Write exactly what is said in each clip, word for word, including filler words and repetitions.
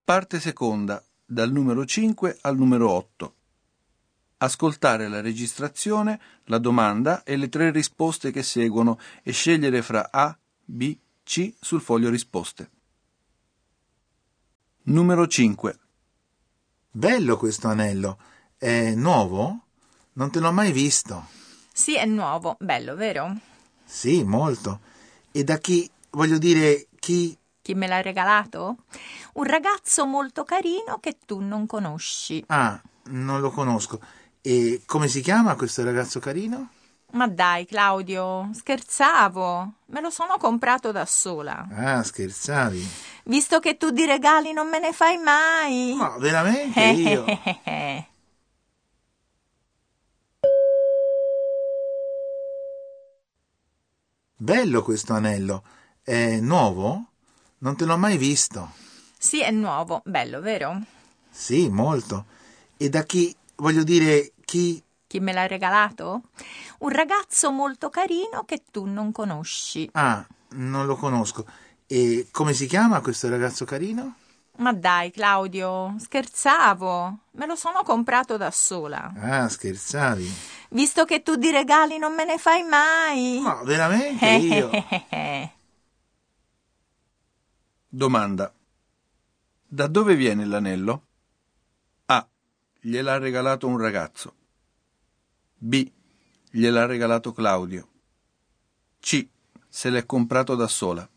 Parte seconda, dal numero cinque al numero otto. Ascoltare la registrazione, la domanda e le tre risposte che seguono e scegliere fra A, B, C sul foglio risposte. Numero cinque. Bello questo anello. È nuovo? Non te l'ho mai visto. Sì, è nuovo. Bello, vero? Sì, molto. E da chi, voglio dire, chi... Chi me l'ha regalato? Un ragazzo molto carino che tu non conosci. Ah, non lo conosco. E come si chiama questo ragazzo carino? Ma dai, Claudio, scherzavo. Me lo sono comprato da sola. Ah, scherzavi. Visto che tu di regali non me ne fai mai. No, veramente io... Bello questo anello. È nuovo? Non te l'ho mai visto. Sì, è nuovo. Bello, vero? Sì, molto. E da chi, voglio dire, chi... Chi me l'ha regalato? Un ragazzo molto carino che tu non conosci. Ah, non lo conosco. E come si chiama questo ragazzo carino? Ma dai, Claudio, scherzavo. Me lo sono comprato da sola. Ah, scherzavi. Visto che tu di regali non me ne fai mai. No, veramente io... Domanda. Da dove viene l'anello? A. Gliel'ha regalato un ragazzo. B. Gliel'ha regalato Claudio. C. Se l'è comprato da sola.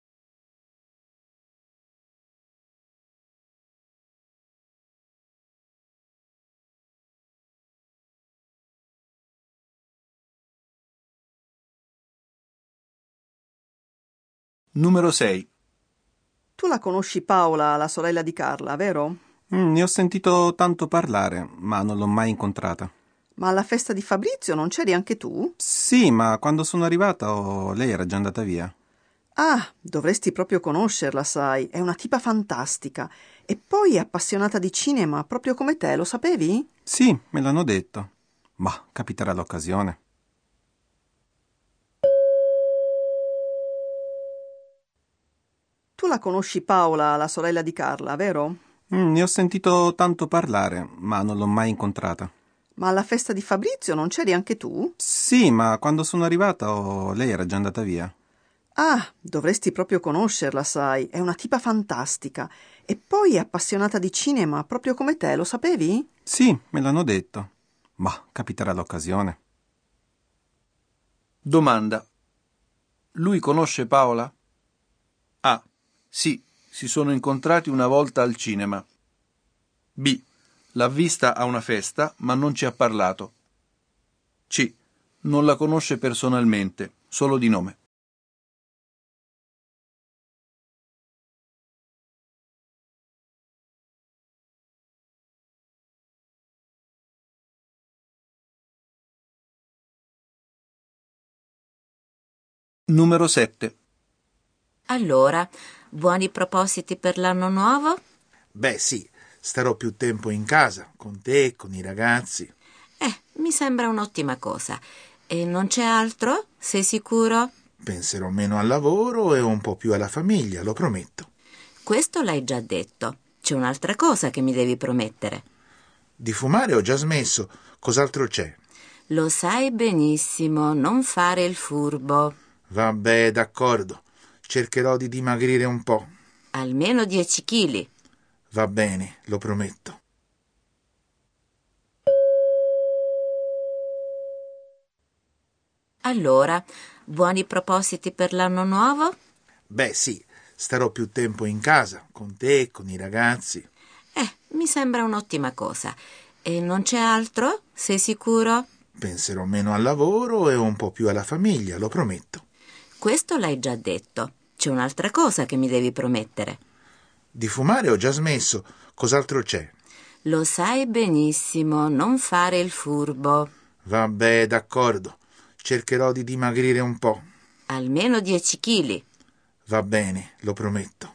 Numero sei. Tu la conosci Paola, la sorella di Carla, vero? Mm, ne ho sentito tanto parlare, ma non l'ho mai incontrata. Ma alla festa di Fabrizio non c'eri anche tu? Sì, ma quando sono arrivata oh, lei era già andata via. Ah, dovresti proprio conoscerla, sai. È una tipa fantastica. E poi è appassionata di cinema, proprio come te, lo sapevi? Sì, me l'hanno detto. Ma capiterà l'occasione. Tu la conosci Paola, la sorella di Carla, vero? Mm, ne ho sentito tanto parlare, ma non l'ho mai incontrata. Ma alla festa di Fabrizio non c'eri anche tu? Sì, ma quando sono arrivata oh, lei era già andata via. Ah, dovresti proprio conoscerla, sai. È una tipa fantastica. E poi è appassionata di cinema, proprio come te, lo sapevi? Sì, me l'hanno detto. Ma capiterà l'occasione. Domanda. Lui conosce Paola? A. Sì, si sono incontrati una volta al cinema. B. L'ha vista a una festa, ma non ci ha parlato. C. Non la conosce personalmente, solo di nome. Numero sette. Allora, buoni propositi per l'anno nuovo? Beh, sì, starò più tempo in casa, con te, con i ragazzi. Eh, mi sembra un'ottima cosa. E non c'è altro? Sei sicuro? Penserò meno al lavoro e un po' più alla famiglia, lo prometto. Questo l'hai già detto. C'è un'altra cosa che mi devi promettere. Di fumare ho già smesso, cos'altro c'è? Lo sai benissimo, non fare il furbo. Vabbè, d'accordo. Cercherò di dimagrire un po'. Almeno dieci chili. Va bene, lo prometto. Allora, buoni propositi per l'anno nuovo? Beh, sì, starò più tempo in casa, con te, con i ragazzi. Eh, mi sembra un'ottima cosa. E non c'è altro? Sei sicuro? Penserò meno al lavoro e un po' più alla famiglia, lo prometto. Questo l'hai già detto. C'è un'altra cosa che mi devi promettere. Di fumare ho già smesso, cos'altro c'è? Lo sai benissimo, non fare il furbo. Vabbè, d'accordo. Cercherò di dimagrire un po'. Almeno dieci chili. Va bene, lo prometto.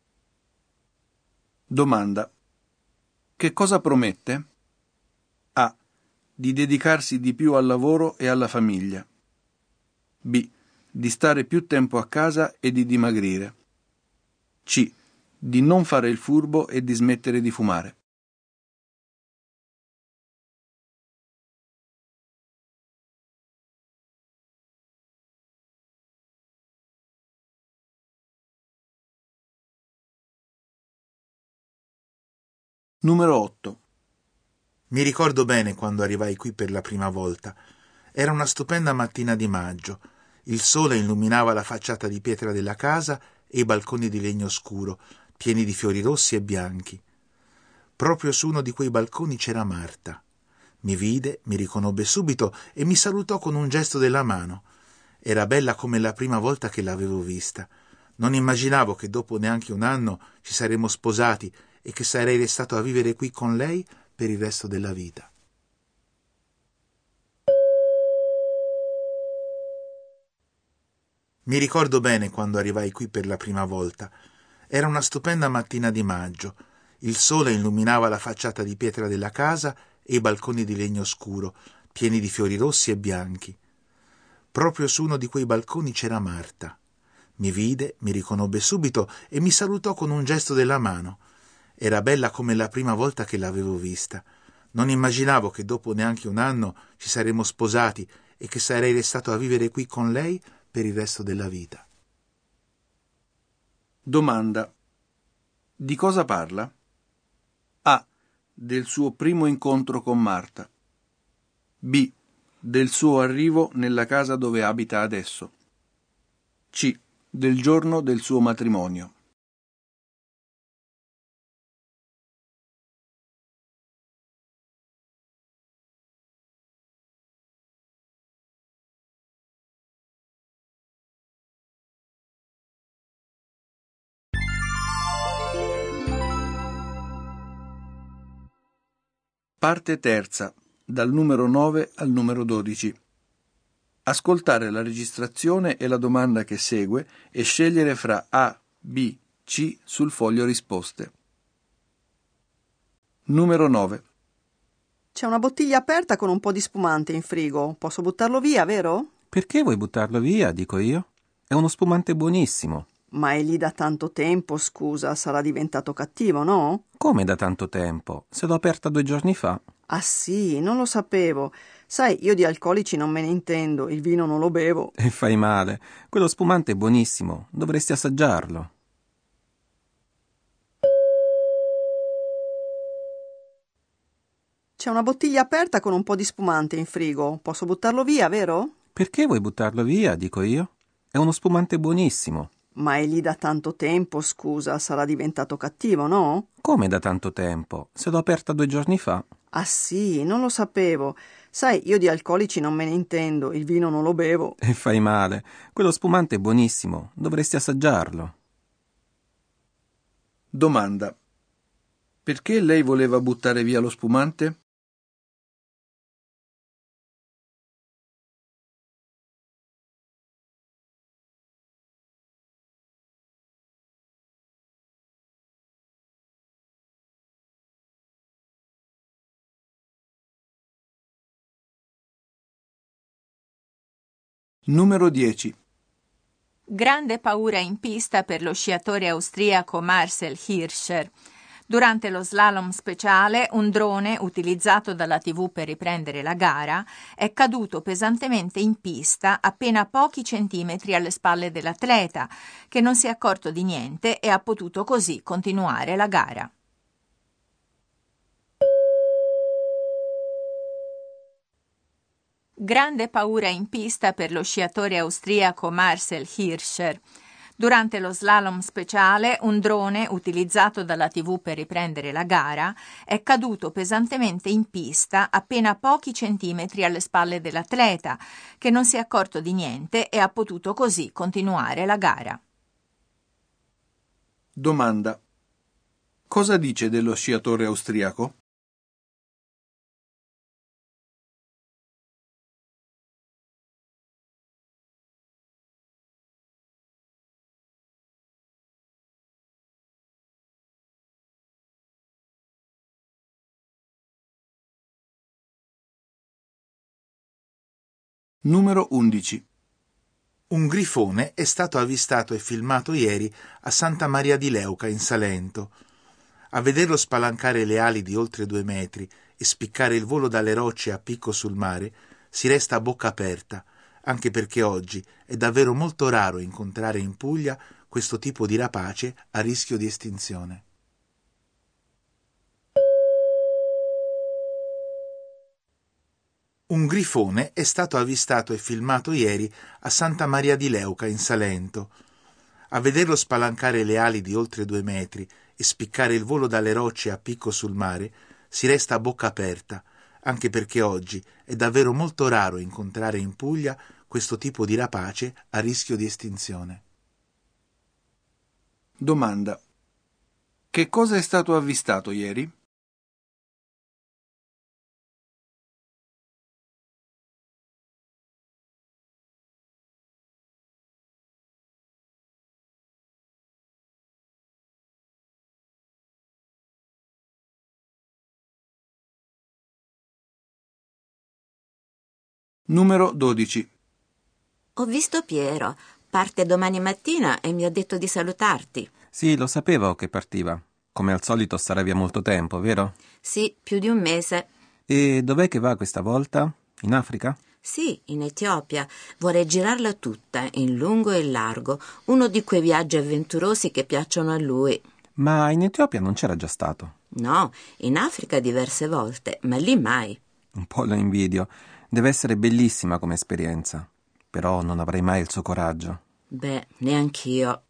Domanda. Che cosa promette? A. Di dedicarsi di più al lavoro e alla famiglia. B. Di stare più tempo a casa e di dimagrire. C. di non fare il furbo e di smettere di fumare. Numero otto. Mi ricordo bene quando arrivai qui per la prima volta. Era una stupenda mattina di maggio. Il sole illuminava la facciata di pietra della casa e i balconi di legno scuro, pieni di fiori rossi e bianchi. Proprio su uno di quei balconi c'era Marta. Mi vide, mi riconobbe subito e mi salutò con un gesto della mano. Era bella come la prima volta che l'avevo vista. Non immaginavo che dopo neanche un anno ci saremmo sposati e che sarei restato a vivere qui con lei per il resto della vita. Mi ricordo bene quando arrivai qui per la prima volta. Era una stupenda mattina di maggio. Il sole illuminava la facciata di pietra della casa e i balconi di legno scuro, pieni di fiori rossi e bianchi. Proprio su uno di quei balconi c'era Marta. Mi vide, mi riconobbe subito e mi salutò con un gesto della mano. Era bella come la prima volta che l'avevo vista. Non immaginavo che dopo neanche un anno ci saremmo sposati e che sarei restato a vivere qui con lei per il resto della vita. Domanda. Di cosa parla? A. Del suo primo incontro con Marta. B. Del suo arrivo nella casa dove abita adesso. C. Del giorno del suo matrimonio. Parte terza, dal numero nove al numero dodici. Ascoltare la registrazione e la domanda che segue e scegliere fra A, B, C sul foglio risposte. Numero nove. C'è una bottiglia aperta con un po' di spumante in frigo. Posso buttarlo via, vero? Perché vuoi buttarlo via, dico io? È uno spumante buonissimo. Ma è lì da tanto tempo, scusa, sarà diventato cattivo, no? Come da tanto tempo? Se l'ho aperta due giorni fa. Ah sì, non lo sapevo. Sai, io di alcolici non me ne intendo, il vino non lo bevo. E fai male. Quello spumante è buonissimo. Dovresti assaggiarlo. C'è una bottiglia aperta con un po' di spumante in frigo. Posso buttarlo via, vero? Perché vuoi buttarlo via, dico io? È uno spumante buonissimo. Ma è lì da tanto tempo, scusa, sarà diventato cattivo, no? Come da tanto tempo? Se l'ho aperta due giorni fa. Ah sì, non lo sapevo. Sai, io di alcolici non me ne intendo, il vino non lo bevo. E fai male. Quello spumante è buonissimo. Dovresti assaggiarlo. Domanda. Perché lei voleva buttare via lo spumante? Numero dieci. Grande paura in pista per lo sciatore austriaco Marcel Hirscher. Durante lo slalom speciale, un drone utilizzato dalla tivù per riprendere la gara è caduto pesantemente in pista appena pochi centimetri alle spalle dell'atleta, che non si è accorto di niente e ha potuto così continuare la gara. Grande paura in pista per lo sciatore austriaco Marcel Hirscher. Durante lo slalom speciale, un drone utilizzato dalla tivù per riprendere la gara è caduto pesantemente in pista appena pochi centimetri alle spalle dell'atleta, che non si è accorto di niente e ha potuto così continuare la gara. Domanda. Cosa dice dello sciatore austriaco? Numero undici. Un grifone è stato avvistato e filmato ieri a Santa Maria di Leuca, in Salento. A vederlo spalancare le ali di oltre due metri e spiccare il volo dalle rocce a picco sul mare, si resta a bocca aperta, anche perché oggi è davvero molto raro incontrare in Puglia questo tipo di rapace a rischio di estinzione. Un grifone è stato avvistato e filmato ieri a Santa Maria di Leuca, in Salento. A vederlo spalancare le ali di oltre due metri e spiccare il volo dalle rocce a picco sul mare, si resta a bocca aperta, anche perché oggi è davvero molto raro incontrare in Puglia questo tipo di rapace a rischio di estinzione. Domanda. Che cosa è stato avvistato ieri? Numero dodici. Ho visto Piero. Parte domani mattina e mi ha detto di salutarti. Sì, lo sapevo che partiva. Come al solito starà via molto tempo, vero? Sì, più di un mese. E dov'è che va questa volta? In Africa? Sì, in Etiopia. Vorrei girarla tutta, in lungo e in largo. Uno di quei viaggi avventurosi che piacciono a lui. Ma in Etiopia non c'era già stato? No, in Africa diverse volte, ma lì mai. Un po' lo invidio. Deve essere bellissima come esperienza. Però non avrei mai il suo coraggio. Beh, neanch'io.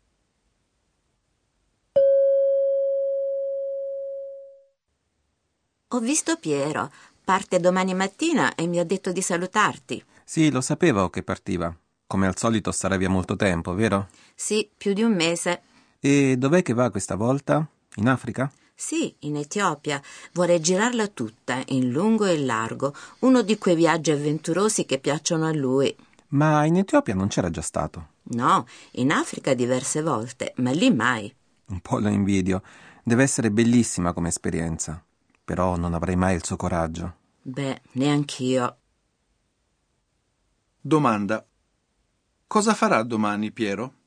Ho visto Piero. Parte domani mattina e mi ha detto di salutarti. Sì, lo sapevo che partiva. Come al solito starà via molto tempo, vero? Sì, più di un mese. E dov'è che va questa volta? In Africa? Sì, in Etiopia. Vorrei girarla tutta, in lungo e in largo. Uno di quei viaggi avventurosi che piacciono a lui. Ma in Etiopia non c'era già stato? No, in Africa diverse volte, ma lì mai. Un po' lo invidio. Deve essere bellissima come esperienza. Però non avrei mai il suo coraggio. Beh, neanch'io. Domanda. Cosa farà domani Piero?